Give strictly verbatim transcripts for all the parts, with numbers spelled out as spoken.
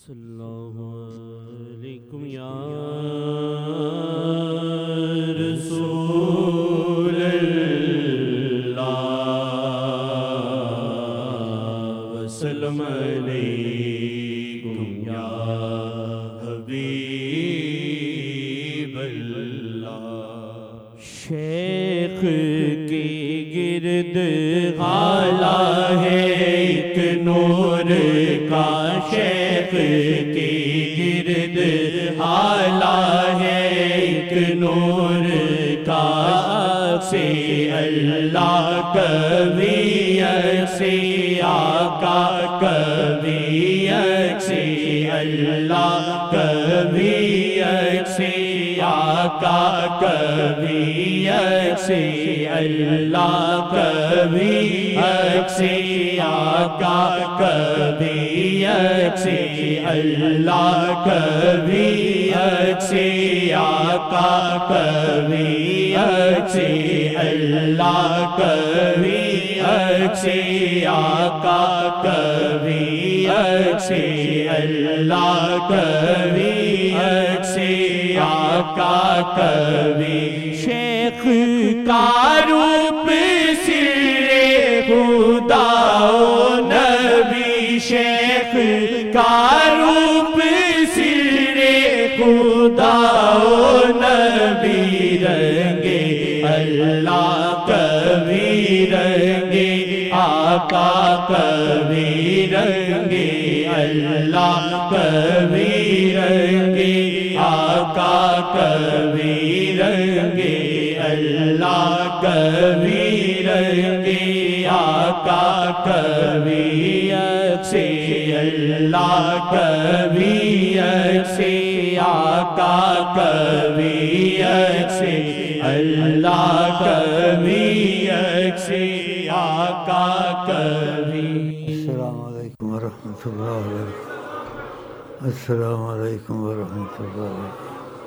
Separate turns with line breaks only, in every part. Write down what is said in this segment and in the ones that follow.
صلی اللہ علیکم یا رسول اللہ وسلم علیکم یا حبیب اللہ۔ شیخ کی گرد غالہ ہے ایک نور کا، شیخ کی گرد حالہ ہے ایک نور کا، سے اللہ کبھی سے آقا کبھی سے اللہ کبھی سے آقا کبھی سے اللہ کبھی سے آقا کبھی سے اللہ کبھی سے آقا کبھی سے اللہ کبھی سے آقا کبھی سے اللہ کبھی سے آقا کبھی۔ شیخ کا روپ سر خدا و نبی، شیخ کا روپ سر خدا و نبی، رنگے اللہ کبھی رنگے آقا کبھی رنگے اللہ کبھی رنگے آقا کبھی رنگے اللہ کبھی رنگے آقا کبھی سے اللہ کبھی سے آقا کبھی سے اللہ کبھی سے آقا کبھی۔
السلام علیکم ورحمۃ اللہ وبرکاتہ۔ السلام علیکم ورحمۃ اللہ وبرکاتہ۔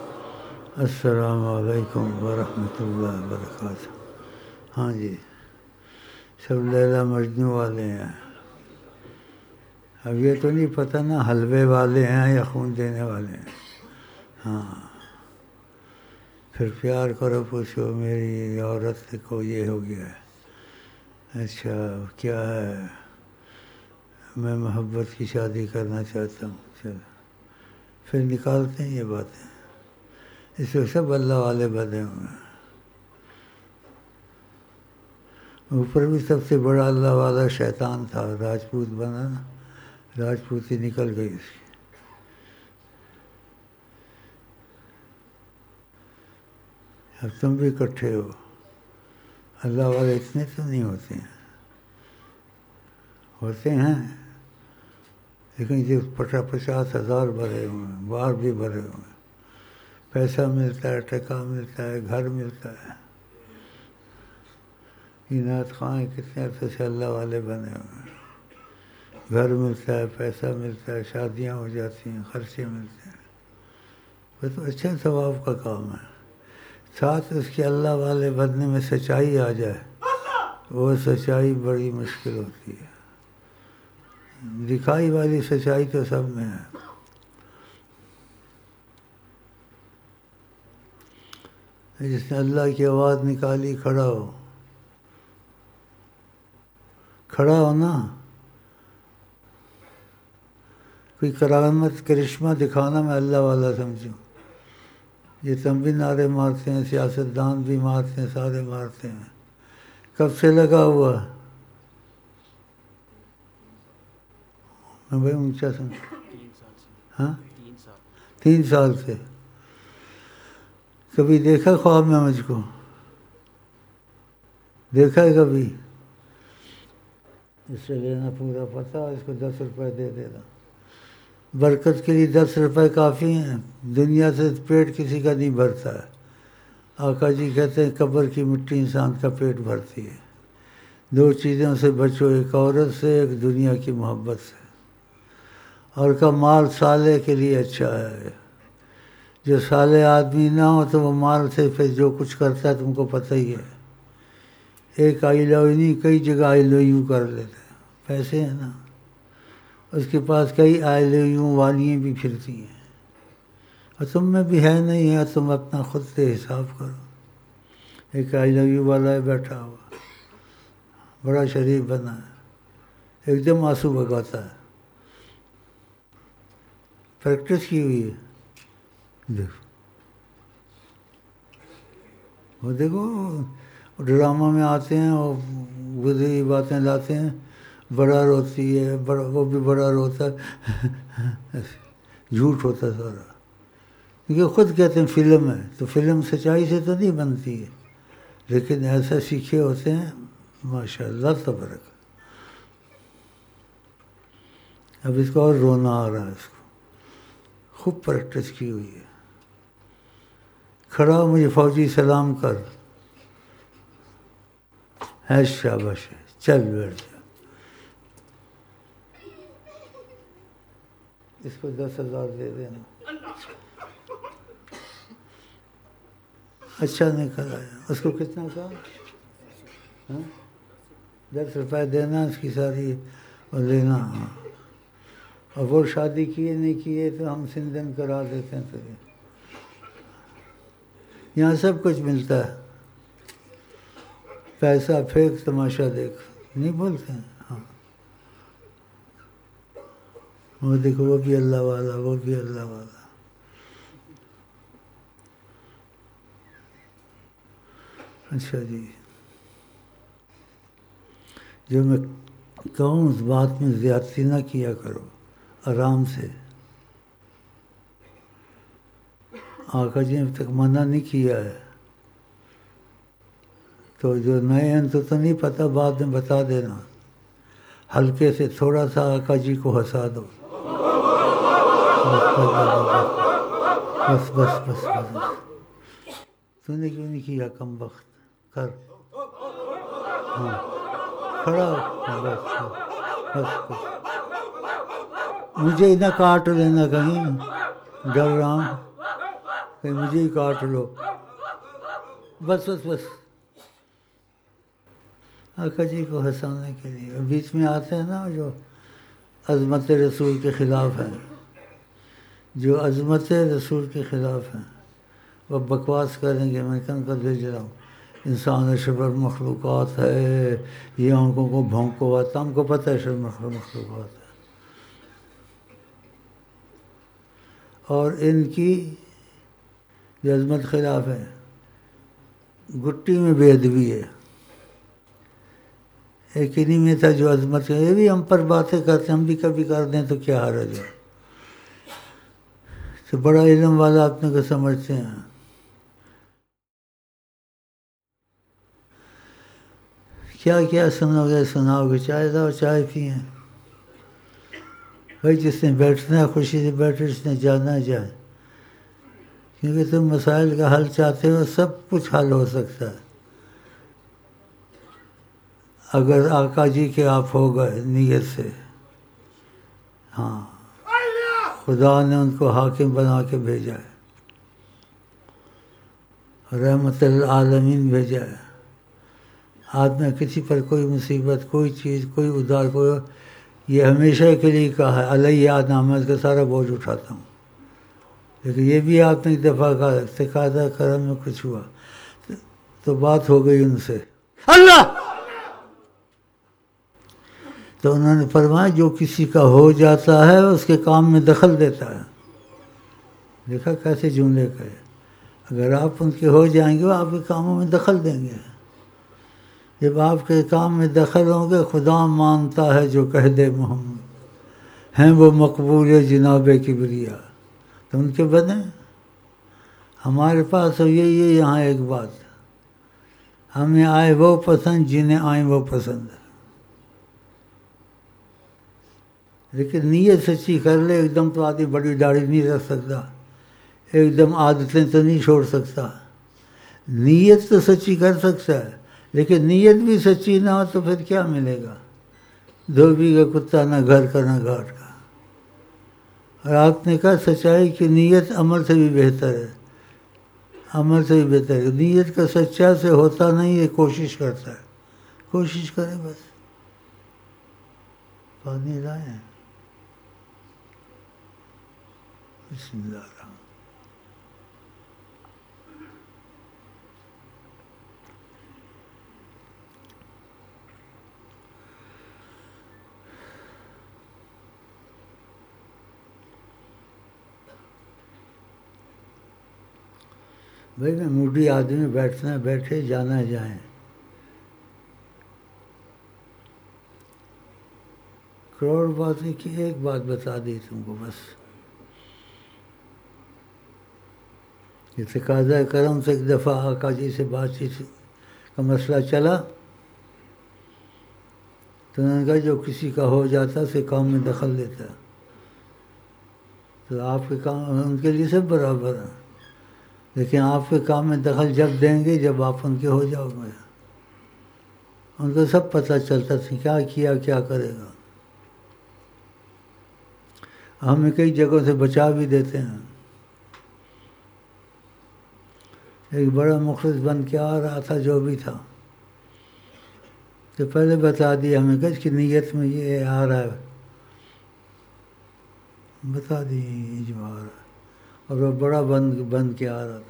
السلام علیکم ورحمۃ اللہ وبرکاتہ۔ ہاں جی، سب لیلا مجنوں والے ہیں۔ اب یہ تو نہیں پتہ نا حلوے والے ہیں یا خون دینے والے ہیں۔ ہاں، پھر پیار کرو پوچھو میری عورت کو یہ ہو گیا ہے، اچھا کیا ہے، میں محبت کی شادی کرنا چاہتا ہوں، چلو پھر نکالتے ہیں یہ باتیں۔ اس سے سب اللہ والے بدے ہوئے ہیں۔ اوپر بھی سب سے بڑا اللہ والا شیطان تھا، راجپوت بنا نا، راجپوتی نکل گئی اس کی۔ اب تم بھی اکٹھے ہو، اللہ والے اتنے تو نہیں ہوتے ہیں، ہوتے ہیں لیکن جو پچا پچاس ہزار بھرے ہوئے ہیں، بار بھی بھرے ہوئے ہیں، پیسہ ملتا ہے، ٹکا ملتا ہے، گھر ملتا ہے۔ نعت خواہ کتنے عرصے سے اللہ والے بنے ہوئے ہیں، گھر ملتا ہے، پیسہ ملتا ہے، شادیاں ہو جاتی ہیں، خرچے ملتے ہیں، وہ تو اچھے ثواب کا کام ہے۔ ساتھ اس کے اللہ والے بننے میں سچائی آ جائے، وہ سچائی بڑی مشکل ہوتی ہے۔ دکھائی والی سچائی تو سب میں ہے۔ جس نے اللہ کی آواز نکالی، کھڑا ہو، کھڑا ہو نا، کوئی کرامت کرشمہ دکھانا میں اللہ والا سمجھوں۔ یہ تم بھی نعرے مارتے ہیں، سیاستدان بھی مارتے ہیں، سارے مارتے ہیں، کب سے لگا ہوا؟ میں بھائی اونچا سمجھ، ہاں تین سال سے۔ کبھی دیکھا خواب میں مجھ کو؟ دیکھا ہے کبھی؟ اس سے لینا پورا پتہ، اس کو دس روپے دے دینا، برکت کے لیے دس روپے کافی ہیں، دنیا سے پیٹ کسی کا نہیں بھرتا ہے۔ آقا جی کہتے ہیں قبر کی مٹی انسان کا پیٹ بھرتی ہے۔ دو چیزوں سے بچو، ایک عورت سے، ایک دنیا کی محبت سے۔ اور کا مال صالح کے لیے اچھا ہے، جو صالح آدمی نہ ہو تو وہ مال سے پھر جو کچھ کرتا ہے تم کو پتہ ہی ہے۔ ایک آئی لو نہیں، کئی جگہ آئی لو یو کر لیتے ہیں، پیسے ہیں نا، اس کے پاس کئی آئی لو یو والیاں بھی پھرتی ہیں، اور تم میں بھی ہے نہیں ہے، تم اپنا خود سے حساب کرو۔ ایک آئی لو یو والا ہے بیٹھا ہوا، بڑا شریف بنا ہے، ایک دم آنسو بگاتا ہے، پریکٹس کی ہوئی ہے۔ دیکھو وہ دیکھو ڈرامہ میں آتے ہیں اور گزری باتیں لاتے ہیں، بڑا روتی ہے، بڑا وہ بھی بڑا روتا ہے، جھوٹ ہوتا ہے سارا، کیونکہ خود کہتے ہیں فلم ہے، تو فلم سچائی سے تو نہیں بنتی ہے، لیکن ایسا سیکھے ہوتے ہیں ماشاء اللہ تبارک۔ اب اس کو اور رونا آ رہا ہے، اس کو خوب پریکٹس کی ہوئی ہے۔ کھڑا ہو مجھے فوجی سلام کر، ہے شاباش ہے، چل بیٹھ جا۔ اس کو دس ہزار دے دینا، اچھا نکل آیا۔ اس کو کتنا کہا؟ ہاں دس روپے دینا اس کی ساری اور لینا۔ ہاں اور وہ شادی کیے نہیں کیے تو ہم سندن کرا دیتے ہیں تجھے، یہاں سب کچھ ملتا ہے، پیسہ پھینک تماشا دیکھ، نہیں بولتے ہیں؟ ہاں وہ دیکھو وہ بھی اللہ والا، وہ بھی اللہ والا۔ اچھا جی، جو میں کہوں اس بات میں زیادتی نہ کیا کرو، آرام سے۔ آقا جی نے اب تک منع نہیں کیا ہے، تو جو نئے ہیں تو تو نہیں پتہ، بعد میں بتا دینا، ہلکے سے تھوڑا سا آقا جی کو ہنسا دو، بس بس بس بس بس۔ تو نے کیوں نہیں کیا کم وقت؟ کر، ہاں کھڑا ہو، بس بس بس۔ مجھے نہ کاٹ لینا کہیں، ڈر رہا ہوں کہ مجھے ہی کاٹ لو، بس بس بس۔ آقا جی کو ہنسانے کے لیے بیچ میں آتے ہیں نا جو عظمت رسول کے خلاف ہیں، جو عظمت رسول کے خلاف ہیں، وہ بکواس کریں گے، میں کن کر دے رہا ہوں، انسان اشرف المخلوقات ہے، یہ آنکھوں کو بھونکو آتا، ہم کو پتہ ہے اشرف مخلوقات ہے، اور ان کی یہ عظمت خلاف ہے، گٹی میں بے ادبی ہے۔ ایک انہی میں تھا جو عظمت ہے، یہ بھی ہم پر باتیں کرتے ہیں، ہم بھی کبھی کر دیں تو کیا حرج ہے، تو بڑا علم والا اپنے کو سمجھتے ہیں۔ کیا کیا سنو گے سناؤ گے، چائے لاؤ چائے پئیں، بھائی جس نے بیٹھنا ہے خوشی سے بیٹھے، جس نے جانا جائے، کیونکہ تم مسائل کا حل چاہتے ہو، سب کچھ حل ہو سکتا ہے اگر آقا جی کے آپ ہو گئے نیت سے۔ ہاں خدا نے ان کو حاکم بنا کے بھیجا ہے، رحمت للعالمین بھیجا ہے۔ آدمی کسی پر کوئی مصیبت، کوئی چیز، کوئی ادار، کوئی، یہ ہمیشہ کے لیے کہا ہے علیہ نام، میں اس کا سارا بوجھ اٹھاتا ہوں، لیکن یہ بھی آپ نے ایک دفعہ کہا تقاضا کرم میں کچھ ہوا تو بات ہو گئی ان سے، اللہ، تو انہوں نے فرمایا جو کسی کا ہو جاتا ہے اس کے کام میں دخل دیتا ہے۔ دیکھا کیسے جملے کہے، اگر آپ ان کے ہو جائیں گے وہ آپ کے کاموں میں دخل دیں گے، جب آپ کے کام میں دخل ہوں گے، خدا مانتا ہے جو کہہ دے محمد، ہیں وہ مقبول جناب کبریا، تو ان کے بنے۔ ہمارے پاس تو یہی ہے یہاں ایک بات، ہمیں آئے وہ پسند جنہیں آئیں وہ پسند، لیکن نیت سچی کر لے، ایک دم تو آدمی بڑی داڑھی نہیں رکھ سکتا، ایک دم عادتیں تو نہیں چھوڑ سکتا، نیت تو سچی کر سکتا ہے، لیکن نیت بھی سچی نہ ہو تو پھر کیا ملے گا، دھوبی کا کتا نہ گھر کا نہ گھاٹ کا۔ اور آپ نے کہا سچائی کی نیت عمل سے بھی بہتر ہے، عمل سے بھی بہتر ہے، نیت کا سچا سے ہوتا نہیں ہے، کوشش کرتا ہے، کوشش کرے بس۔ پانی لائیں، بسم اللہ الرحمن بھائی میں موڈی آدمی بیٹھنا ہے بیٹھے، جانا ہے جائیں. کروڑ باتیں کی ایک بات بتا دی تم کو بس. یہ تقاضا کرم سے ایک دفعہ آقا جی سے بات چیت کا مسئلہ چلا تو انہوں نے کہا جو کسی کا ہو جاتا اسے کام میں دخل دیتا. تو آپ کے کام ان کے لیے سب برابر ہیں، لیکن آپ کے کام میں دخل جب دیں گے جب آپ ان کے ہو جاؤ گے. ان کو سب پتہ چلتا تھا کیا کیا کیا کرے گا. ہمیں کئی جگہوں سے بچا بھی دیتے ہیں. ایک بڑا مخلص بن کے آ رہا تھا جو بھی تھا تو پہلے بتا دیا ہمیں کہ اس کی نیت میں یہ آ رہا ہے، بتا دی اجماع آ رہا ہے. اور وہ بڑا بن بن کے آ رہا تھا.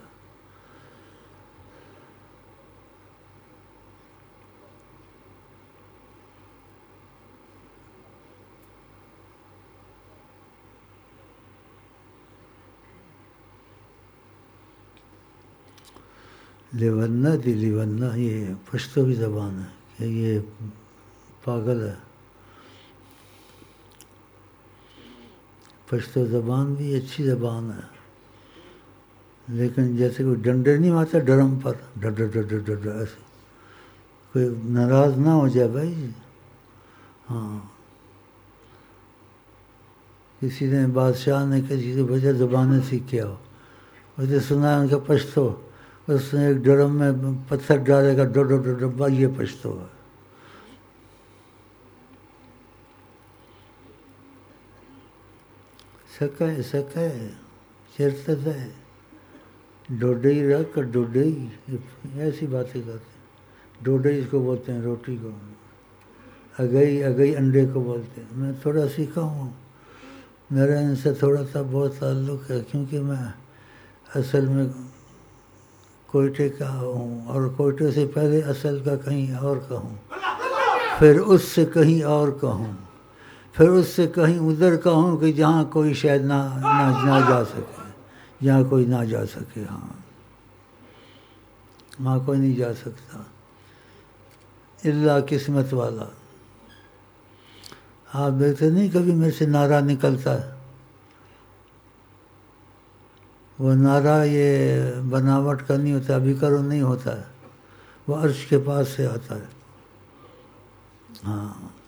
لیونہ دی لیونہ یہ پشتو کی زبان ہے کہ یہ پاگل ہے. پشتو زبان بھی اچھی زبان ہے، لیکن جیسے کوئی ڈنڈے نہیں مارتا ڈرم پر ڈر ڈر ڈر ڈر ڈر ڈر ایسے کوئی ناراض نہ ہو جائے بھائی. ہاں کسی نے بادشاہ نے کسی سے بجے زبانیں سیکھ ہو مجھے سنا ہے ان کا پشتو، اس نے ایک ڈرم میں پتھر ڈالے گا ڈر ڈر ڈر ڈر یہ پشتو ہے. سکے سکے چرت ہے ڈوڈئی رکھ ڈوڈئی ایسی باتیں کرتے ہیں. ڈوڈئی اس کو بولتے ہیں روٹی کو، اگئی اگئی انڈے کو بولتے ہیں. میں تھوڑا سیکھا ہوں، میرا ان سے تھوڑا سا بہت تعلق ہے کیونکہ میں اصل میں کوئٹے کا ہوں اور کوئٹے سے پہلے اصل کا کہیں اور کا ہوں، پھر اس سے کہیں اور کا ہوں، پھر اس سے کہیں ادھر کا ہوں کہ جہاں کوئی شاید نہ نہ نہ جا سکے، جہاں کوئی نہ جا سکے. ہاں وہاں کوئی نہیں جا سکتا الا قسمت والا. آپ دیکھتے نہیں کبھی میرے سے نعرہ نکلتا ہے، وہ نعرہ یہ بناوٹ کا نہیں ہوتا، ابھی کرو نہیں ہوتا ہے، وہ عرش کے پاس سے آتا ہے. ہاں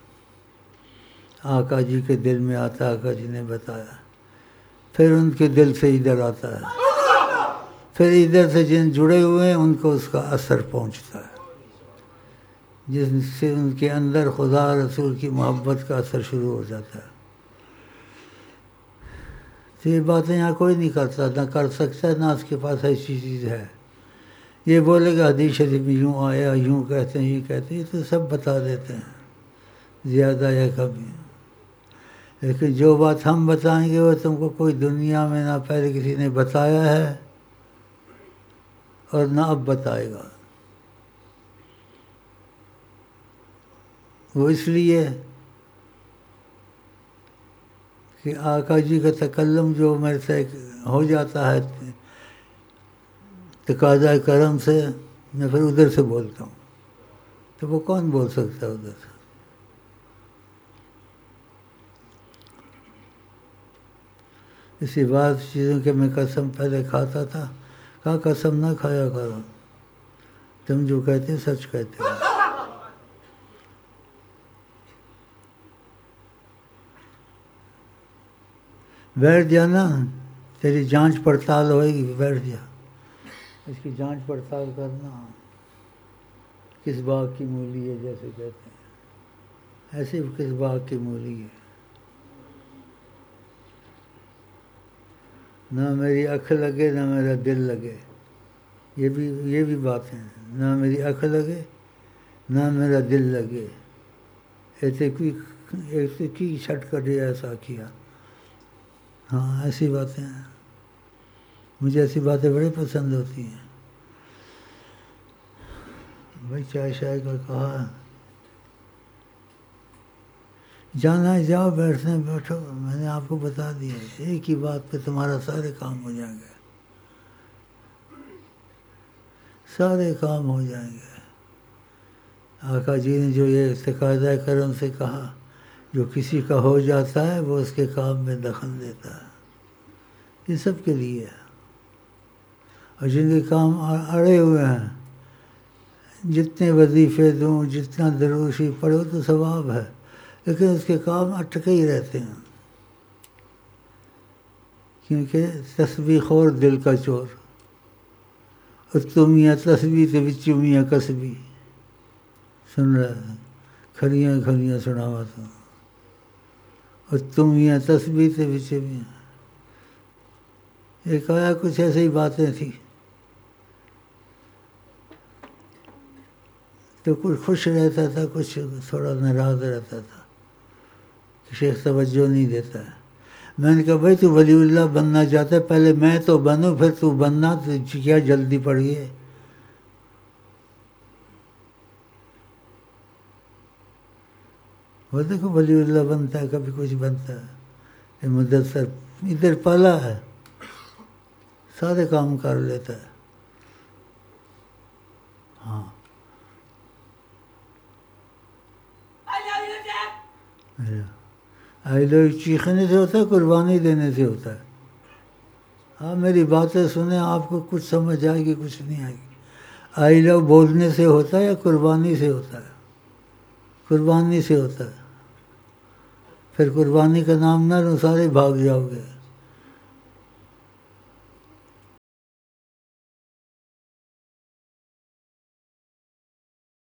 آقا جی کے دل میں آتا ہے، آقا جی نے بتایا، پھر ان کے دل سے ادھر آتا ہے، پھر ادھر سے جن جڑے ہوئے ہیں ان کو اس کا اثر پہنچتا ہے، جس سے ان کے اندر خدا رسول کی محبت کا اثر شروع ہو جاتا ہے. تو یہ باتیں یہاں کوئی نہیں کرتا، نہ کر سکتا، نہ اس کے پاس ایسی چیز ہے. یہ بولے گا حدیث شریف میں یوں آیا، یوں کہتے ہیں، یہ کہتے ہیں، یہ تو سب بتا دیتے ہیں زیادہ یا کمی. لیکن جو بات ہم بتائیں گے وہ تم کو کوئی دنیا میں نہ پہلے کسی نے بتایا ہے اور نہ اب بتائے گا. وہ اس لیے کہ آقا جی کا تکلم جو میرے سے ہو جاتا ہے تقاضا کرم سے، میں پھر ادھر سے بولتا ہوں، تو وہ کون بول سکتا ہے ادھر سے؟ اسی بات چیزوں کے میں قسم پہلے کھاتا تھا، کہا قسم نہ کھایا کرو، تم جو کہتے سچ کہتے ہو. بیٹھ جانا، تیری جانچ پڑتال ہوئے گی، بیٹھ جا، اس کی جانچ پڑتال کرنا. کس باغ کی مولی ہے جیسے کہتے ہیں، ایسے کس باغ کی مولی ہے. نہ میری آنکھ لگے نہ میرا دل لگے، یہ بھی یہ بھی بات ہے. نہ میری آنکھ لگے نہ میرا دل لگے، ایسے کی ایسے کی چھٹ کر ایسا کیا. ہاں ایسی باتیں ہیں، مجھے ایسی باتیں بڑی پسند ہوتی ہیں. بھائی چائے شائے کا کہا، جانا ہے جاؤ، بیٹھنے بیٹھو. میں نے آپ کو بتا دیا ایک ہی بات پہ تمہارا سارے کام ہو جائیں گے، سارے کام ہو جائیں گے. آقا جی نے جو یہ تقاضۂ کرم سے کہا، جو کسی کا ہو جاتا ہے وہ اس کے کام میں دخل دیتا ہے، یہ سب کے لیے ہے. اور جن کے کام اڑے ہوئے ہیں، جتنے وظیفے دوں، جتنا دروشی پڑھو تو ثواب ہے، لیکن اس کے کام اٹکے ہی رہتے ہیں، کیونکہ تسبیح خور دل کا چور، اور تم میاں تسبیح تے وچ میاں کسبی. سن رہا ہے، کھڑیاں کھڑیاں سناوا تو، اور تم میاں تسبیح تے وچ میاں. ایک آیا کچھ ایسے ہی باتیں تھیں تو کچھ خوش رہتا تھا، کچھ تھوڑا ناراض رہتا تھا کہ شیخ توجہ نہیں دیتا ہے. میں نے کہا بھائی تو ولی اللہ بننا چاہتا ہے، پہلے میں تو بنوں پھر تو بننا، تو کیا جلدی پڑی ہے؟ وہ دیکھو ولی اللہ بنتا ہے، کبھی کچھ بنتا ہے. یہ مدثر ادھر پالا ہے، سارے کام کر لیتا ہے. ہاں آئی لوگ چیخنے سے ہوتا ہے، قربانی دینے سے ہوتا ہے. ہاں میری باتیں سنیں، آپ کو کچھ سمجھ آئے گی، کچھ نہیں آئے گی. آئی لو بولنے سے ہوتا ہے یا قربانی سے ہوتا ہے؟ قربانی سے ہوتا ہے. پھر قربانی کا نام نہ لو، سارے بھاگ جاؤ گے.